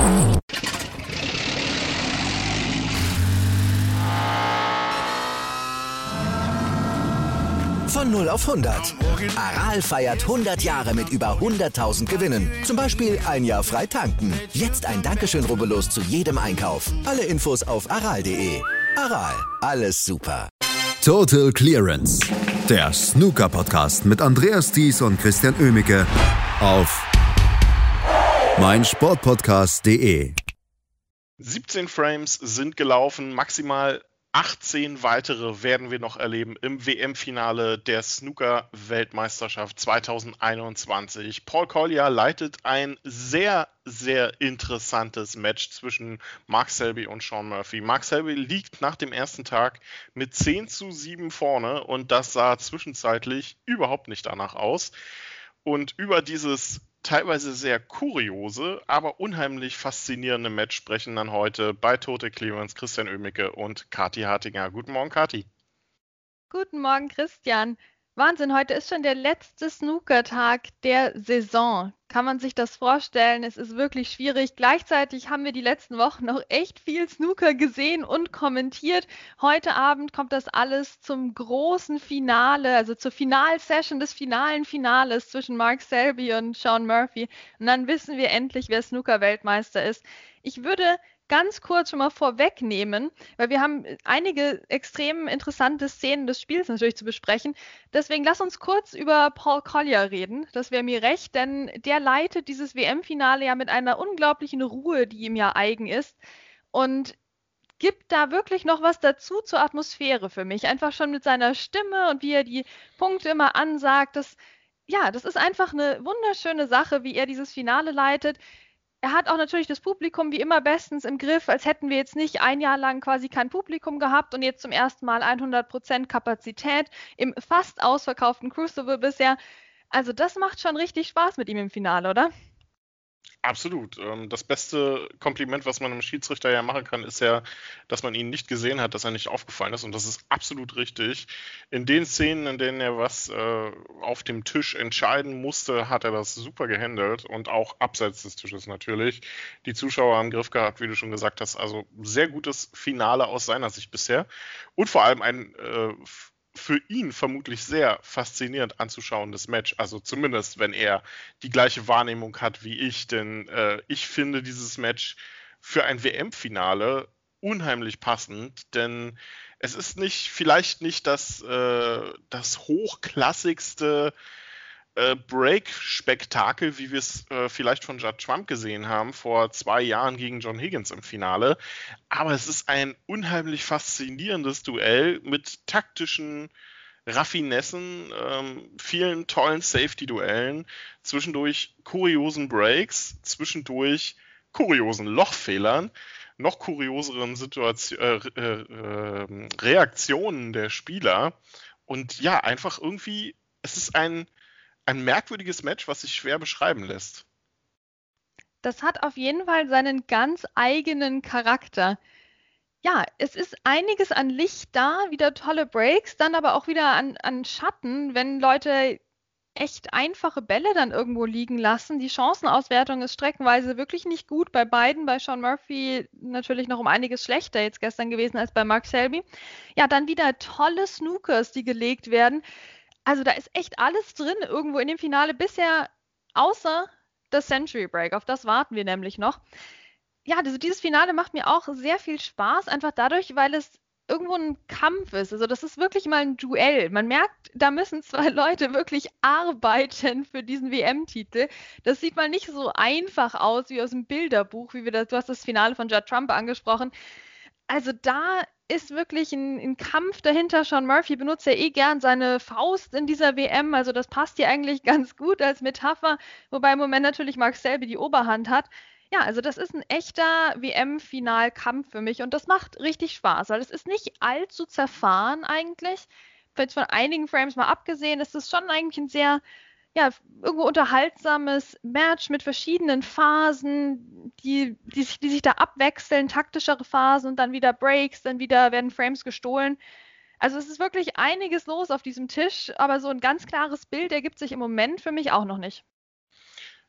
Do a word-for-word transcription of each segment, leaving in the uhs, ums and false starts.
Von null auf hundert. Aral feiert hundert Jahre mit über hunderttausend Gewinnen. Zum Beispiel ein Jahr frei tanken. Jetzt ein Dankeschön, rubbellos zu jedem Einkauf. Alle Infos auf aral punkt de. Aral, alles super. Total Clearance. Der Snooker-Podcast mit Andreas Thies und Christian Oemicke auf meinsportpodcast punkt de. siebzehn Frames sind gelaufen, maximal achtzehn weitere werden wir noch erleben im W M-Finale der Snooker-Weltmeisterschaft zwanzig einundzwanzig. Paul Collier leitet ein sehr, sehr interessantes Match zwischen Mark Selby und Shaun Murphy. Mark Selby liegt nach dem ersten Tag mit zehn zu sieben vorne und das sah zwischenzeitlich überhaupt nicht danach aus. Und über dieses teilweise sehr kuriose, aber unheimlich faszinierende Match sprechen dann heute bei Total Clearance Christian Oemicke und Kathi Hartinger. Guten Morgen, Kathi. Guten Morgen, Christian. Wahnsinn, heute ist schon der letzte Snookertag der Saison. Kann man sich das vorstellen? Es ist wirklich schwierig. Gleichzeitig haben wir die letzten Wochen noch echt viel Snooker gesehen und kommentiert. Heute Abend kommt das alles zum großen Finale, also zur Finalsession des finalen Finales zwischen Mark Selby und Shaun Murphy. Und dann wissen wir endlich, wer Snooker-Weltmeister ist. Ich würde ganz kurz schon mal vorwegnehmen, weil wir haben einige extrem interessante Szenen des Spiels natürlich zu besprechen. Deswegen lass uns kurz über Paul Collier reden. Das wäre mir recht, denn der leitet dieses W M-Finale ja mit einer unglaublichen Ruhe, die ihm ja eigen ist. Und gibt da wirklich noch was dazu zur Atmosphäre für mich. Einfach schon mit seiner Stimme und wie er die Punkte immer ansagt. Das, ja, das ist einfach eine wunderschöne Sache, wie er dieses Finale leitet. Er hat auch natürlich das Publikum wie immer bestens im Griff, als hätten wir jetzt nicht ein Jahr lang quasi kein Publikum gehabt und jetzt zum ersten Mal hundert Prozent Kapazität im fast ausverkauften Crucible bisher. Also das macht schon richtig Spaß mit ihm im Finale, oder? Absolut. Das beste Kompliment, was man einem Schiedsrichter ja machen kann, ist ja, dass man ihn nicht gesehen hat, dass er nicht aufgefallen ist. Und das ist absolut richtig. In den Szenen, in denen er was äh, auf dem Tisch entscheiden musste, hat er das super gehandelt. Und auch abseits des Tisches natürlich. Die Zuschauer im Griff gehabt, wie du schon gesagt hast. Also sehr gutes Finale aus seiner Sicht bisher. Und vor allem ein äh, für ihn vermutlich sehr faszinierend anzuschauendes Match. Also zumindest, wenn er die gleiche Wahrnehmung hat wie ich. Denn äh, ich finde dieses Match für ein W M-Finale unheimlich passend. Denn es ist nicht, vielleicht nicht das, äh, das hochklassigste äh, Break-Spektakel, wie wir es äh, vielleicht von Judd Trump gesehen haben vor zwei Jahren gegen John Higgins im Finale. Aber es ist ein unheimlich faszinierendes Duell mit taktischen Raffinessen, ähm, vielen tollen Safety-Duellen, zwischendurch kuriosen Breaks, zwischendurch kuriosen Lochfehlern, noch kurioseren Situation, äh, äh, äh, Reaktionen der Spieler. Und ja, einfach irgendwie, es ist ein Ein merkwürdiges Match, was sich schwer beschreiben lässt. Das hat auf jeden Fall seinen ganz eigenen Charakter. Ja, es ist einiges an Licht da, wieder tolle Breaks, dann aber auch wieder an, an Schatten, wenn Leute echt einfache Bälle dann irgendwo liegen lassen. Die Chancenauswertung ist streckenweise wirklich nicht gut bei beiden. Bei Shaun Murphy natürlich noch um einiges schlechter jetzt gestern gewesen als bei Mark Selby. Ja, dann wieder tolle Snookers, die gelegt werden. Also da ist echt alles drin irgendwo in dem Finale bisher, außer das Century Break. Auf das warten wir nämlich noch. Ja, also dieses Finale macht mir auch sehr viel Spaß, einfach dadurch, weil es irgendwo ein Kampf ist. Also das ist wirklich mal ein Duell. Man merkt, da müssen zwei Leute wirklich arbeiten für diesen W M-Titel. Das sieht mal nicht so einfach aus wie aus dem Bilderbuch, wie wir das, du hast das Finale von Judd Trump angesprochen. Also da ist wirklich ein, ein Kampf dahinter. Shaun Murphy benutzt ja eh gern seine Faust in dieser W M, also das passt hier eigentlich ganz gut als Metapher, wobei im Moment natürlich Mark Selby die Oberhand hat. Ja, also das ist ein echter W M-Finalkampf für mich und das macht richtig Spaß, weil es ist nicht allzu zerfahren eigentlich. Jetzt von einigen Frames mal abgesehen, ist es schon eigentlich ein sehr, ja, irgendwo unterhaltsames Match mit verschiedenen Phasen, die, die, sich, die sich da abwechseln, taktischere Phasen und dann wieder Breaks, dann wieder werden Frames gestohlen. Also es ist wirklich einiges los auf diesem Tisch, aber so ein ganz klares Bild ergibt sich im Moment für mich auch noch nicht.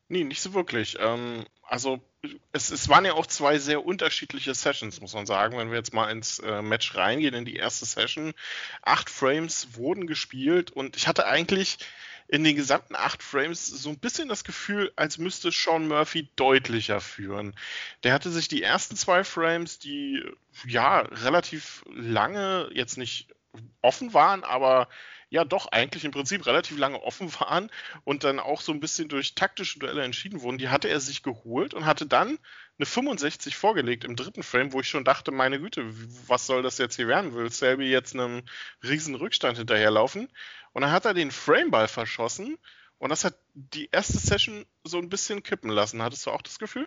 Nee, nicht so wirklich. Ähm, also es, es waren ja auch zwei sehr unterschiedliche Sessions, muss man sagen. Wenn wir jetzt mal ins äh, Match reingehen, in die erste Session. Acht Frames wurden gespielt und ich hatte eigentlich in den gesamten acht Frames so ein bisschen das Gefühl, als müsste Sean Murphy deutlicher führen. Der hatte sich die ersten zwei Frames, die ja relativ lange, jetzt nicht offen waren, aber ja doch eigentlich im Prinzip relativ lange offen waren und dann auch so ein bisschen durch taktische Duelle entschieden wurden, die hatte er sich geholt und hatte dann eine fünfundsechzig vorgelegt im dritten Frame, wo ich schon dachte, meine Güte, was soll das jetzt hier werden? Will Selby jetzt einem riesen Rückstand hinterherlaufen? Und dann hat er den Frameball verschossen und das hat die erste Session so ein bisschen kippen lassen. Hattest du auch das Gefühl?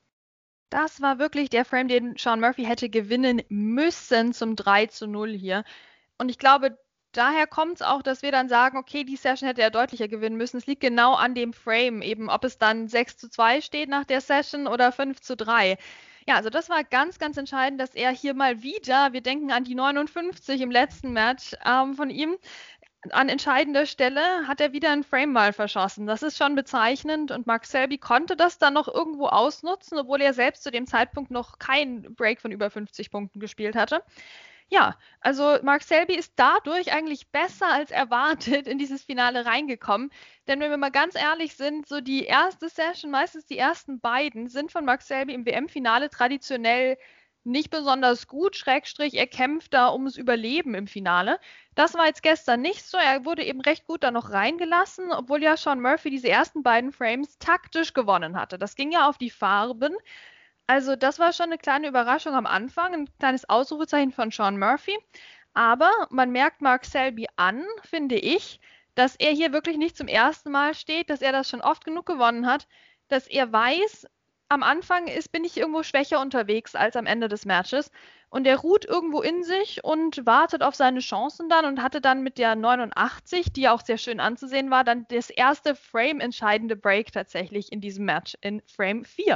Das war wirklich der Frame, den Sean Murphy hätte gewinnen müssen zum drei zu null hier. Und ich glaube, daher kommt es auch, dass wir dann sagen, okay, die Session hätte er deutlicher gewinnen müssen. Es liegt genau an dem Frame, eben ob es dann sechs zu zwei steht nach der Session oder fünf zu drei. Ja, also das war ganz, ganz entscheidend, dass er hier mal wieder, wir denken an die neunundfünfzig im letzten Match ähm, von ihm, an entscheidender Stelle hat er wieder einen Frame mal verschossen. Das ist schon bezeichnend und Mark Selby konnte das dann noch irgendwo ausnutzen, obwohl er selbst zu dem Zeitpunkt noch keinen Break von über fünfzig Punkten gespielt hatte. Ja, also Mark Selby ist dadurch eigentlich besser als erwartet in dieses Finale reingekommen. Denn wenn wir mal ganz ehrlich sind, so die erste Session, meistens die ersten beiden, sind von Mark Selby im W M-Finale traditionell nicht besonders gut, Schrägstrich, er kämpft da ums Überleben im Finale. Das war jetzt gestern nicht so. Er wurde eben recht gut da noch reingelassen, obwohl ja Sean Murphy diese ersten beiden Frames taktisch gewonnen hatte. Das ging ja auf die Farben. Also das war schon eine kleine Überraschung am Anfang, ein kleines Ausrufezeichen von Sean Murphy. Aber man merkt Mark Selby an, finde ich, dass er hier wirklich nicht zum ersten Mal steht, dass er das schon oft genug gewonnen hat, dass er weiß, am Anfang ist, bin ich irgendwo schwächer unterwegs als am Ende des Matches. Und er ruht irgendwo in sich und wartet auf seine Chancen dann und hatte dann mit der neunundachtzig, die ja auch sehr schön anzusehen war, dann das erste Frame-entscheidende Break tatsächlich in diesem Match in Frame vier.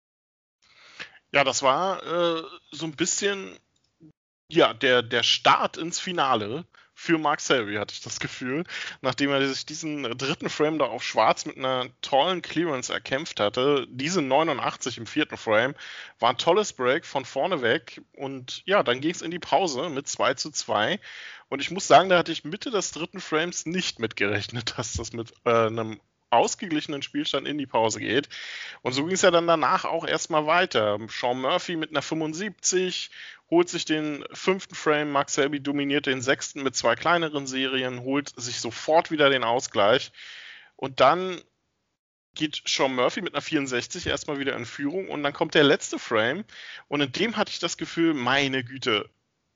Ja, das war äh, so ein bisschen ja, der, der Start ins Finale für Mark Selby, hatte ich das Gefühl, nachdem er sich diesen dritten Frame da auf Schwarz mit einer tollen Clearance erkämpft hatte. Diese neunundachtzig im vierten Frame war ein tolles Break von vorne weg und ja, dann ging es in die Pause mit zwei zu zwei und ich muss sagen, da hatte ich Mitte des dritten Frames nicht mitgerechnet, dass das mit äh, einem ausgeglichenen Spielstand in die Pause geht. Und so ging es ja dann danach auch erstmal weiter. Sean Murphy mit einer fünfundsiebzig holt sich den fünften Frame, Mark Selby dominiert den sechsten mit zwei kleineren Serien, holt sich sofort wieder den Ausgleich. Und dann geht Sean Murphy mit einer vierundsechzig erstmal wieder in Führung und dann kommt der letzte Frame und in dem hatte ich das Gefühl, meine Güte,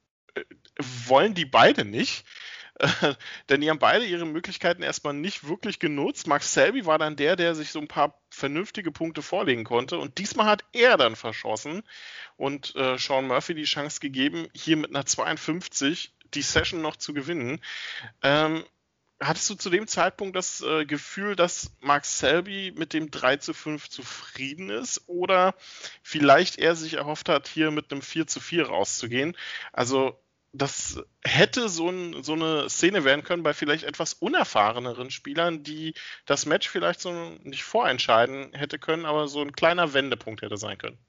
wollen die beide nicht? Äh, denn die haben beide ihre Möglichkeiten erstmal nicht wirklich genutzt. Mark Selby war dann der, der sich so ein paar vernünftige Punkte vorlegen konnte und diesmal hat er dann verschossen und äh, Sean Murphy die Chance gegeben, hier mit einer zweiundfünfzig die Session noch zu gewinnen. Ähm, hattest du zu dem Zeitpunkt das äh, Gefühl, dass Mark Selby mit dem drei zu fünf zufrieden ist oder vielleicht er sich erhofft hat, hier mit einem vier zu vier rauszugehen? Also das hätte so, ein, so eine Szene werden können bei vielleicht etwas unerfahreneren Spielern, die das Match vielleicht so nicht vorentscheiden hätte können, aber so ein kleiner Wendepunkt hätte sein können.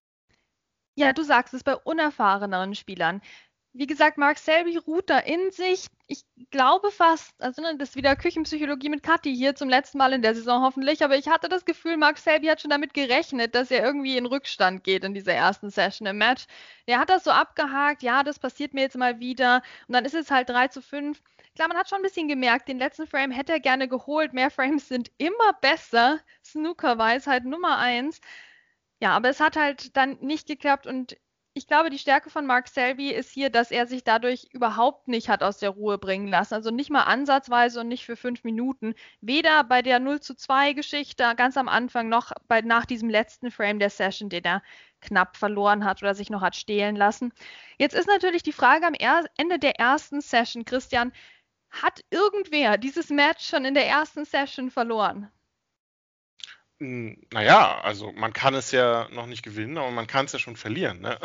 Ja, du sagst es bei unerfahreneren Spielern. Wie gesagt, Mark Selby ruht da in sich. Ich glaube fast, also ne, das ist wieder Küchenpsychologie mit Kathi hier zum letzten Mal in der Saison hoffentlich, aber ich hatte das Gefühl, Mark Selby hat schon damit gerechnet, dass er irgendwie in Rückstand geht in dieser ersten Session im Match. Der hat das so abgehakt, ja, das passiert mir jetzt mal wieder und dann ist es halt drei zu fünf. Klar, man hat schon ein bisschen gemerkt, den letzten Frame hätte er gerne geholt. Mehr Frames sind immer besser. Snooker-Weisheit Nummer eins. Ja, aber es hat halt dann nicht geklappt und ich glaube, die Stärke von Mark Selby ist hier, dass er sich dadurch überhaupt nicht hat aus der Ruhe bringen lassen. Also nicht mal ansatzweise und nicht für fünf Minuten. Weder bei der null zu zwei Geschichte ganz am Anfang noch bei, nach diesem letzten Frame der Session, den er knapp verloren hat oder sich noch hat stehlen lassen. Jetzt ist natürlich die Frage am er- Ende der ersten Session, Christian, hat irgendwer dieses Match schon in der ersten Session verloren? Naja, also man kann es ja noch nicht gewinnen, aber man kann es ja schon verlieren. Ne?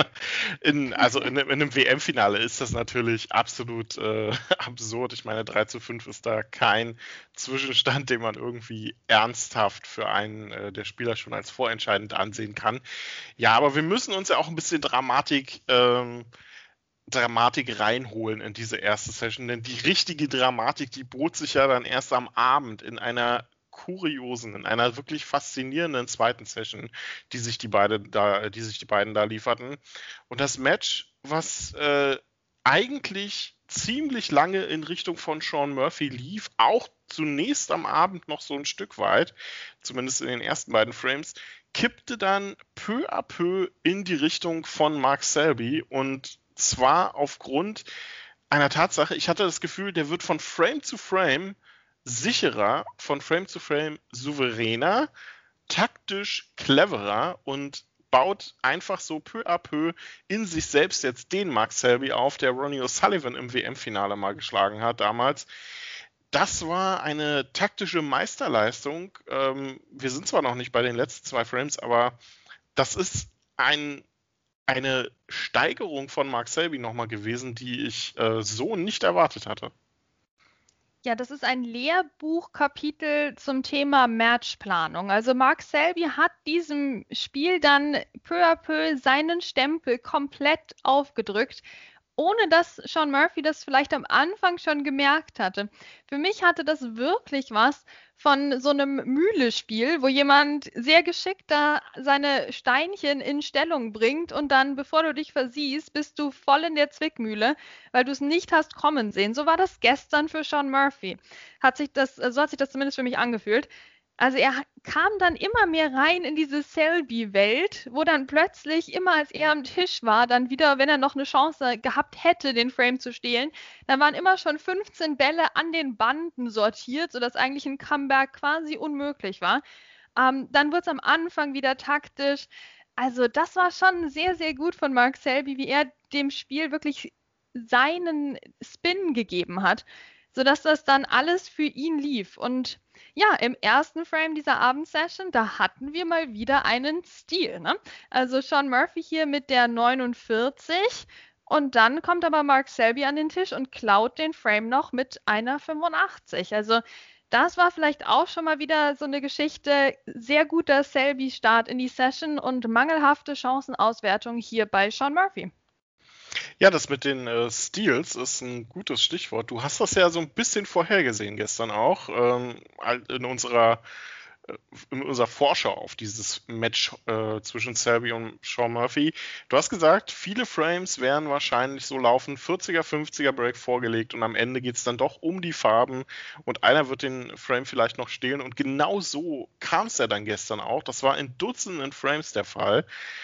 In, also in, in einem W M-Finale ist das natürlich absolut äh, absurd. Ich meine, drei zu fünf ist da kein Zwischenstand, den man irgendwie ernsthaft für einen äh, der Spieler schon als vorentscheidend ansehen kann. Ja, aber wir müssen uns ja auch ein bisschen Dramatik, ähm, Dramatik reinholen in diese erste Session, denn die richtige Dramatik, die bot sich ja dann erst am Abend in einer kuriosen, in einer wirklich faszinierenden zweiten Session, die sich die beiden da, die sich die beiden da lieferten. Und das Match, was äh, eigentlich ziemlich lange in Richtung von Sean Murphy lief, auch zunächst am Abend noch so ein Stück weit, zumindest in den ersten beiden Frames, kippte dann peu à peu in die Richtung von Mark Selby, und zwar aufgrund einer Tatsache. Ich hatte das Gefühl, der wird von Frame zu Frame sicherer, von Frame zu Frame souveräner, taktisch cleverer und baut einfach so peu à peu in sich selbst jetzt den Mark Selby auf, der Ronnie O'Sullivan im W M-Finale mal geschlagen hat damals. Das war eine taktische Meisterleistung. Ähm, wir sind zwar noch nicht bei den letzten zwei Frames, aber das ist ein, eine Steigerung von Mark Selby nochmal gewesen, die ich äh, so nicht erwartet hatte. Ja, das ist ein Lehrbuchkapitel zum Thema Matchplanung. Also Mark Selby hat diesem Spiel dann peu à peu seinen Stempel komplett aufgedrückt, ohne dass Sean Murphy das vielleicht am Anfang schon gemerkt hatte. Für mich hatte das wirklich was von so einem Mühlespiel, wo jemand sehr geschickt da seine Steinchen in Stellung bringt und dann, bevor du dich versiehst, bist du voll in der Zwickmühle, weil du es nicht hast kommen sehen. So war das gestern für Sean Murphy. Hat sich das, so hat sich das zumindest für mich angefühlt. Also er kam dann immer mehr rein in diese Selby-Welt, wo dann plötzlich, immer als er am Tisch war, dann wieder, wenn er noch eine Chance gehabt hätte, den Frame zu stehlen, dann waren immer schon fünfzehn Bälle an den Banden sortiert, sodass eigentlich ein Comeback quasi unmöglich war. Ähm, dann wurde es am Anfang wieder taktisch. Also das war schon sehr, sehr gut von Mark Selby, wie er dem Spiel wirklich seinen Spin gegeben hat, sodass das dann alles für ihn lief. Und ja, im ersten Frame dieser Abendsession, da hatten wir mal wieder einen Steal. Ne? Also Sean Murphy hier mit der neunundvierzig, und dann kommt aber Mark Selby an den Tisch und klaut den Frame noch mit einer fünfundachtzig. Also das war vielleicht auch schon mal wieder so eine Geschichte. Sehr guter Selby-Start in die Session und mangelhafte Chancenauswertung hier bei Sean Murphy. Ja, das mit den äh, Steals ist ein gutes Stichwort. Du hast das ja so ein bisschen vorhergesehen gestern auch, ähm, in unserer, äh, in unserer Vorschau auf dieses Match äh, zwischen Selby und Sean Murphy. Du hast gesagt, viele Frames werden wahrscheinlich so laufen, vierziger, fünfziger Break vorgelegt, und am Ende geht es dann doch um die Farben und einer wird den Frame vielleicht noch stehlen, und genau so kam es ja dann gestern auch. Das war in Dutzenden Frames der Fall,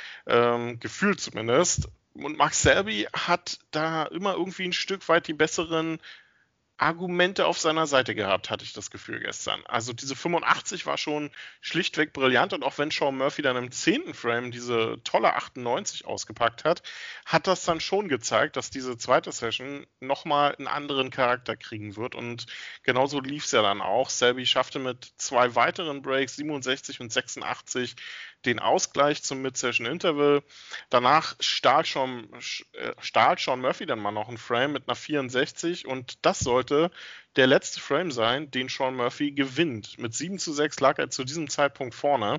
ähm, gefühlt zumindest. Und Mark Selby hat da immer irgendwie ein Stück weit die besseren Argumente auf seiner Seite gehabt, hatte ich das Gefühl gestern. Also diese fünfundachtzig war schon schlichtweg brillant, und auch wenn Sean Murphy dann im zehnten Frame diese tolle achtundneunzig ausgepackt hat, hat das dann schon gezeigt, dass diese zweite Session nochmal einen anderen Charakter kriegen wird, und genauso lief es ja dann auch. Selby schaffte mit zwei weiteren Breaks, siebenundsechzig und sechsundachtzig, den Ausgleich zum Mid-Session-Interval. Danach stahl Sean, stahl Sean Murphy dann mal noch einen Frame mit einer vierundsechzig, und das sollte der letzte Frame sein, den Sean Murphy gewinnt. Mit sieben zu sechs lag er zu diesem Zeitpunkt vorne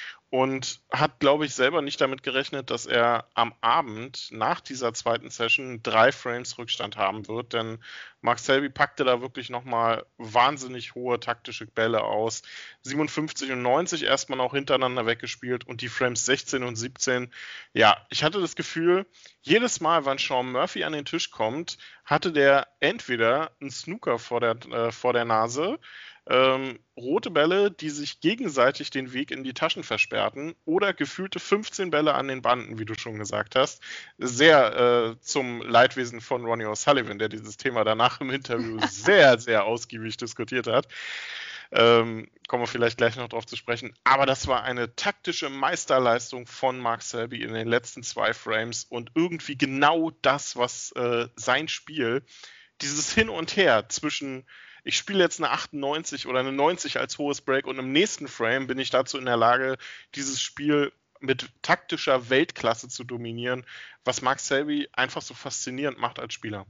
und hat, glaube ich, selber nicht damit gerechnet, dass er am Abend nach dieser zweiten Session drei Frames Rückstand haben wird, denn Mark Selby packte da wirklich nochmal wahnsinnig hohe taktische Bälle aus. siebenundfünfzig und neunzig erstmal noch hintereinander weggespielt, und die Frames sechzehn und siebzehn. Ja, ich hatte das Gefühl, jedes Mal, wenn Sean Murphy an den Tisch kommt, hatte der entweder einen Snooker vor der, äh, vor der Nase, Ähm, rote Bälle, die sich gegenseitig den Weg in die Taschen versperrten, oder gefühlte fünfzehn Bälle an den Banden, wie du schon gesagt hast. Sehr äh, zum Leidwesen von Ronnie O'Sullivan, der dieses Thema danach im Interview sehr, sehr ausgiebig diskutiert hat. Ähm, kommen wir vielleicht gleich noch drauf zu sprechen. Aber das war eine taktische Meisterleistung von Mark Selby in den letzten zwei Frames, und irgendwie genau das, was äh, sein Spiel, dieses Hin und Her zwischen ich spiele jetzt eine achtundneunzig oder eine neunzig als hohes Break und im nächsten Frame bin ich dazu in der Lage, dieses Spiel mit taktischer Weltklasse zu dominieren, was Mark Selby einfach so faszinierend macht als Spieler.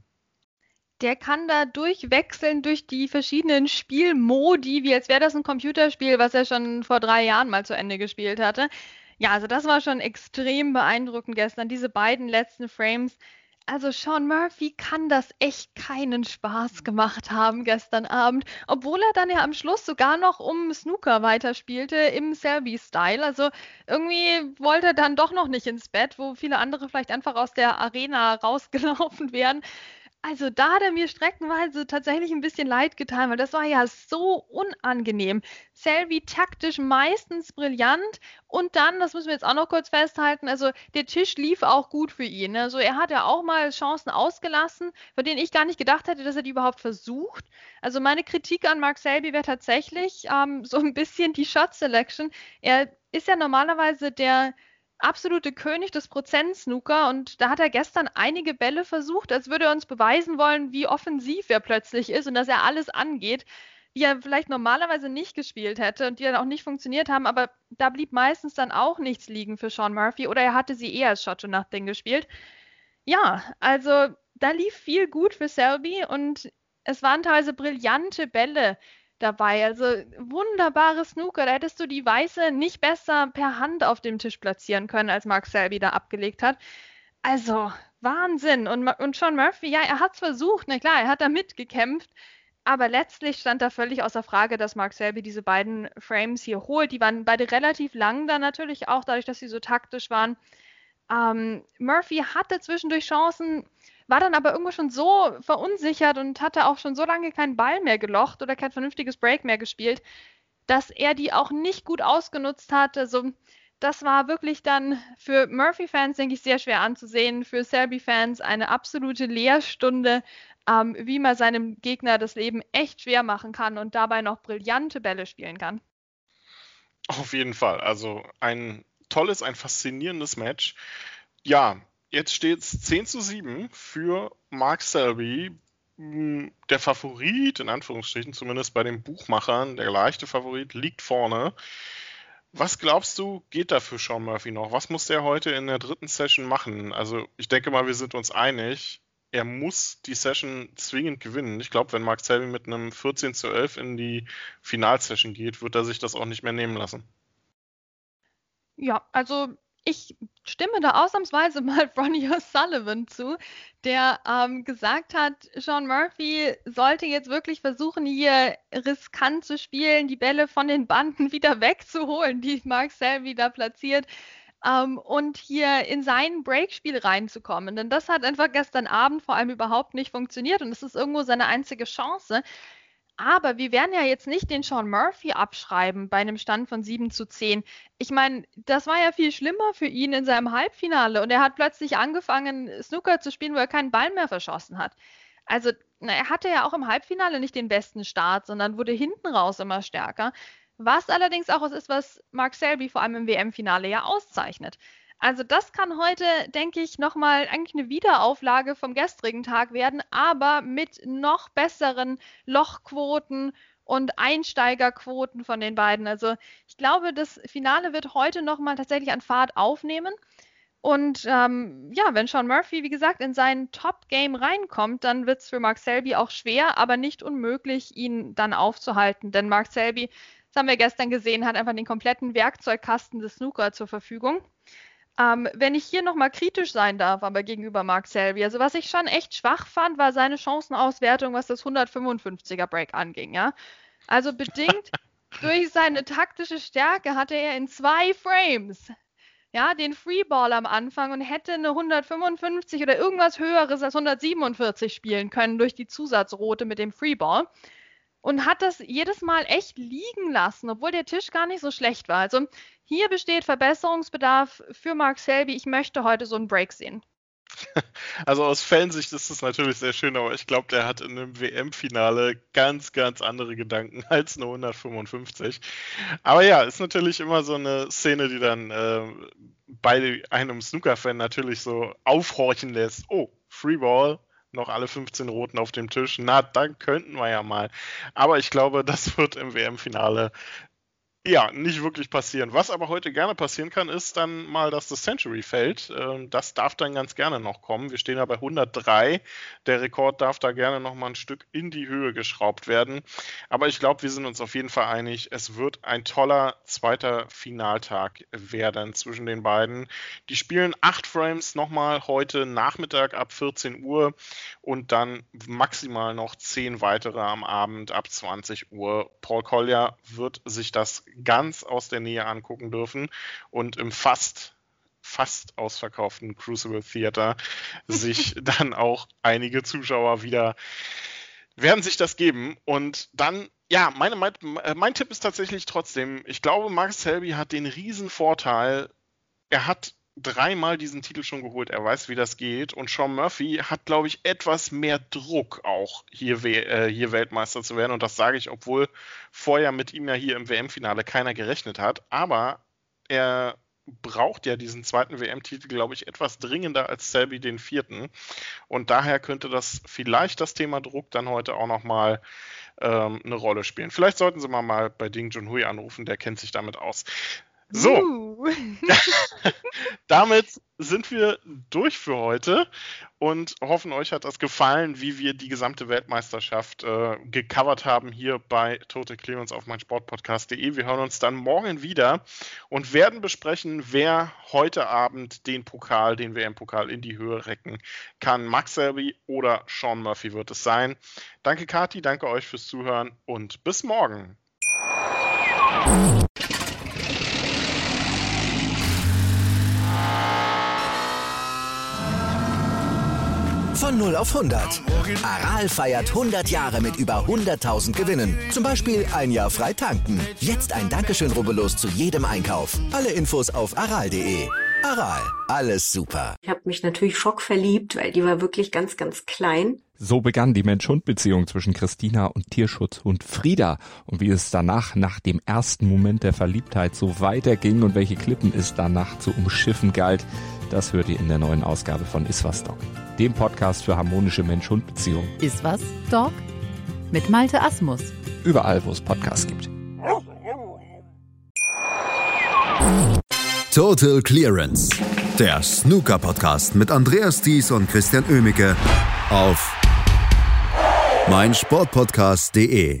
Der kann da durchwechseln durch die verschiedenen Spielmodi, wie als wäre das ein Computerspiel, was er schon vor drei Jahren mal zu Ende gespielt hatte. Ja, also das war schon extrem beeindruckend gestern, diese beiden letzten Frames. Also Sean Murphy kann das echt keinen Spaß gemacht haben gestern Abend, obwohl er dann ja am Schluss sogar noch um Snooker weiterspielte im Selby-Style. Also irgendwie wollte er dann doch noch nicht ins Bett, wo viele andere vielleicht einfach aus der Arena rausgelaufen wären. Also da hat er mir streckenweise tatsächlich ein bisschen leid getan, weil das war ja so unangenehm. Selby taktisch meistens brillant und dann, das müssen wir jetzt auch noch kurz festhalten, also der Tisch lief auch gut für ihn. Also er hat ja auch mal Chancen ausgelassen, von denen ich gar nicht gedacht hätte, dass er die überhaupt versucht. Also meine Kritik an Mark Selby wäre tatsächlich ähm, so ein bisschen die Shot Selection. Er ist ja normalerweise der absolute König des Prozent-Snooker und da hat er gestern einige Bälle versucht, als würde er uns beweisen wollen, wie offensiv er plötzlich ist und dass er alles angeht, die er vielleicht normalerweise nicht gespielt hätte und die dann auch nicht funktioniert haben, aber da blieb meistens dann auch nichts liegen für Sean Murphy oder er hatte sie eher als Shot-to-Nothing gespielt. Ja, also da lief viel gut für Selby und es waren teilweise brillante Bälle dabei. Also wunderbare Snooker. Da hättest du die Weiße nicht besser per Hand auf dem Tisch platzieren können, als Mark Selby da abgelegt hat. Also Wahnsinn. Und, und Sean Murphy, ja, er hat es versucht. Na klar, er hat da mitgekämpft. Aber letztlich stand da völlig außer Frage, dass Mark Selby diese beiden Frames hier holt. Die waren beide relativ lang dann natürlich auch, dadurch, dass sie so taktisch waren. Ähm, Murphy hatte zwischendurch Chancen, war dann aber irgendwo schon so verunsichert und hatte auch schon so lange keinen Ball mehr gelocht oder kein vernünftiges Break mehr gespielt, dass er die auch nicht gut ausgenutzt hat. Also das war wirklich dann für Murphy-Fans, denke ich, sehr schwer anzusehen. Für Selby-Fans eine absolute Lehrstunde, ähm, wie man seinem Gegner das Leben echt schwer machen kann und dabei noch brillante Bälle spielen kann. Auf jeden Fall. Also ein tolles, ein faszinierendes Match. Ja, jetzt steht es zehn zu sieben für Mark Selby. Der Favorit, in Anführungsstrichen, zumindest bei den Buchmachern, der leichte Favorit, liegt vorne. Was glaubst du, geht da für Sean Murphy noch? Was muss der heute in der dritten Session machen? Also ich denke mal, wir sind uns einig, er muss die Session zwingend gewinnen. Ich glaube, wenn Mark Selby mit einem vierzehn zu elf in die Finalsession geht, wird er sich das auch nicht mehr nehmen lassen. Ja, also ich stimme da ausnahmsweise mal Ronnie O'Sullivan zu, der ähm, gesagt hat, Sean Murphy sollte jetzt wirklich versuchen, hier riskant zu spielen, die Bälle von den Banden wieder wegzuholen, die Mark Selby da platziert, ähm, und hier in sein Breakspiel reinzukommen. Denn das hat einfach gestern Abend vor allem überhaupt nicht funktioniert und es ist irgendwo seine einzige Chance. Aber wir werden ja jetzt nicht den Sean Murphy abschreiben bei einem Stand von sieben zu zehn. Ich meine, das war ja viel schlimmer für ihn in seinem Halbfinale und er hat plötzlich angefangen, Snooker zu spielen, wo er keinen Ball mehr verschossen hat. Also, na, er hatte ja auch im Halbfinale nicht den besten Start, sondern wurde hinten raus immer stärker. Was allerdings auch was ist, was Mark Selby vor allem im W M-Finale ja auszeichnet. Also das kann heute, denke ich, nochmal eigentlich eine Wiederauflage vom gestrigen Tag werden, aber mit noch besseren Lochquoten und Einsteigerquoten von den beiden. Also ich glaube, das Finale wird heute nochmal tatsächlich an Fahrt aufnehmen. Und ähm, ja, wenn Sean Murphy, wie gesagt, in sein Top-Game reinkommt, dann wird es für Mark Selby auch schwer, aber nicht unmöglich, ihn dann aufzuhalten. Denn Mark Selby, das haben wir gestern gesehen, hat einfach den kompletten Werkzeugkasten des Snooker zur Verfügung. Ähm, wenn ich hier nochmal kritisch sein darf, aber gegenüber Mark Selby, also was ich schon echt schwach fand, war seine Chancenauswertung, was das hundertfünfundfünfziger Break anging, ja. Also bedingt durch seine taktische Stärke hatte er in zwei Frames, ja, den Freeball am Anfang und hätte eine hundertfünfundfünfzig oder irgendwas Höheres als hundertsiebenundvierzig spielen können durch die Zusatzrote mit dem Freeball. Und hat das jedes Mal echt liegen lassen, obwohl der Tisch gar nicht so schlecht war. Also hier besteht Verbesserungsbedarf für Mark Selby. Ich möchte heute so einen Break sehen. Also aus Fansicht ist das natürlich sehr schön, aber ich glaube, der hat in einem W M-Finale ganz, ganz andere Gedanken als eine hundertfünfundfünfzig. Aber ja, ist natürlich immer so eine Szene, die dann äh, bei einem Snooker-Fan natürlich so aufhorchen lässt. Oh, Freeball, noch alle fünfzehn Roten auf dem Tisch. Na, dann könnten wir ja mal. Aber ich glaube, das wird im W M-Finale ja nicht wirklich passieren. Was aber heute gerne passieren kann, ist dann mal, dass das Century fällt. Das darf dann ganz gerne noch kommen. Wir stehen ja bei hundertdrei. Der Rekord darf da gerne noch mal ein Stück in die Höhe geschraubt werden. Aber ich glaube, wir sind uns auf jeden Fall einig, es wird ein toller zweiter Finaltag werden zwischen den beiden. Die spielen acht Frames nochmal heute Nachmittag ab vierzehn Uhr und dann maximal noch zehn weitere am Abend ab zwanzig Uhr. Paul Collier wird sich das ganz aus der Nähe angucken dürfen und im fast, fast ausverkauften Crucible Theater sich dann auch einige Zuschauer wieder werden sich das geben. Und dann, ja, meine, mein, mein Tipp ist tatsächlich trotzdem, ich glaube, Marcus Selby hat den riesen Vorteil, er hat dreimal diesen Titel schon geholt, er weiß, wie das geht, und Sean Murphy hat, glaube ich, etwas mehr Druck auch hier, äh, hier Weltmeister zu werden, und das sage ich, obwohl vorher mit ihm ja hier im W M-Finale keiner gerechnet hat, aber er braucht ja diesen zweiten W M-Titel, glaube ich, etwas dringender als Selby den vierten, und daher könnte das vielleicht das Thema Druck dann heute auch nochmal ähm, eine Rolle spielen. Vielleicht sollten Sie mal, mal bei Ding Junhui anrufen, der kennt sich damit aus. So, uh. damit sind wir durch für heute und hoffen, euch hat das gefallen, wie wir die gesamte Weltmeisterschaft äh, gecovert haben hier bei Total Clearance auf meinsportpodcast punkt de. Wir hören uns dann morgen wieder und werden besprechen, wer heute Abend den Pokal, den W M-Pokal in die Höhe recken kann. Max Selby oder Sean Murphy wird es sein. Danke Kathi, danke euch fürs Zuhören und bis morgen. Von null auf hundert. Aral feiert hundert Jahre mit über hunderttausend Gewinnen. Zum Beispiel ein Jahr frei tanken. Jetzt ein Dankeschön, rubbellos zu jedem Einkauf. Alle Infos auf aral punkt de. Aral, alles super. Ich habe mich natürlich schockverliebt, weil die war wirklich ganz, ganz klein. So begann die Mensch-Hund-Beziehung zwischen Christina und Tierschutzhund Frieda. Und wie es danach, nach dem ersten Moment der Verliebtheit, so weiterging und welche Klippen es danach zu umschiffen galt, das hört ihr in der neuen Ausgabe von Iswas Dog, dem Podcast für harmonische Mensch-Hund-Beziehungen. Iswas Dog mit Malte Asmus. Überall, wo es Podcasts gibt. Total Clearance, der Snooker-Podcast mit Andreas Thies und Christian Oemicke auf meinsportpodcast punkt de.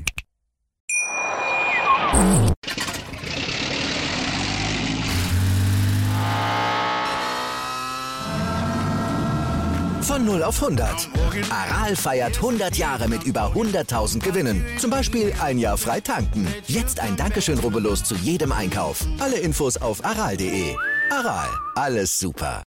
Von null auf hundert. Aral feiert hundert Jahre mit über hunderttausend Gewinnen. Zum Beispiel ein Jahr frei tanken. Jetzt ein Dankeschön, rubbellos zu jedem Einkauf. Alle Infos auf aral punkt de. Aral, alles super.